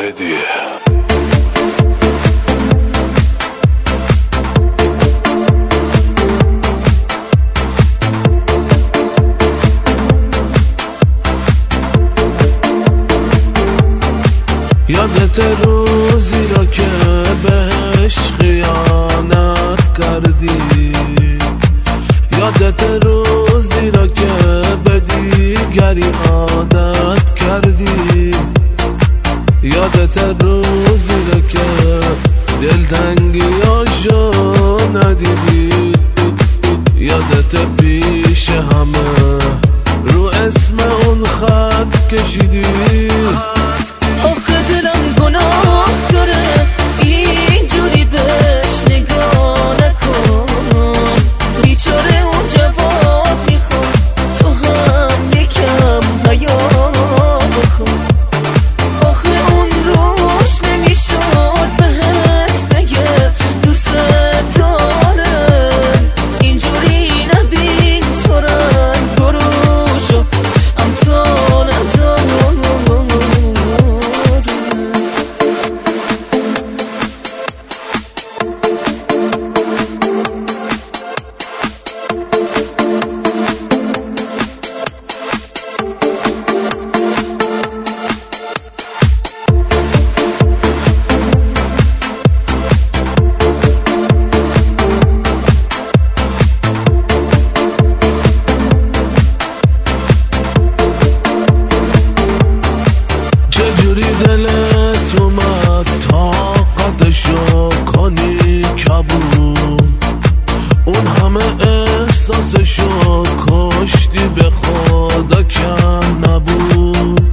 واحدیه. یادت روزی را که بهش خیانت کردی، یادت روزی را که به دیگری عادت کردی، یادت روزی را که دلتنگیاشو ندیدی، یادت پیش همه رو اسم اون خط کشیدی. آخه دلم گناه داره اینجوری بهش نگاه نکن، بیچاره اون جواب میخواد، تو هم یکم حیا بکن. آخه اون روش نمیشد بهت بگه دوست داره، اینجوری نبین تو رنگ گروشو امتا نداره. چجوری دلت اومد طاقتشو کنی کبود، اون همه احساسشو کشتی به خدا کم نبود.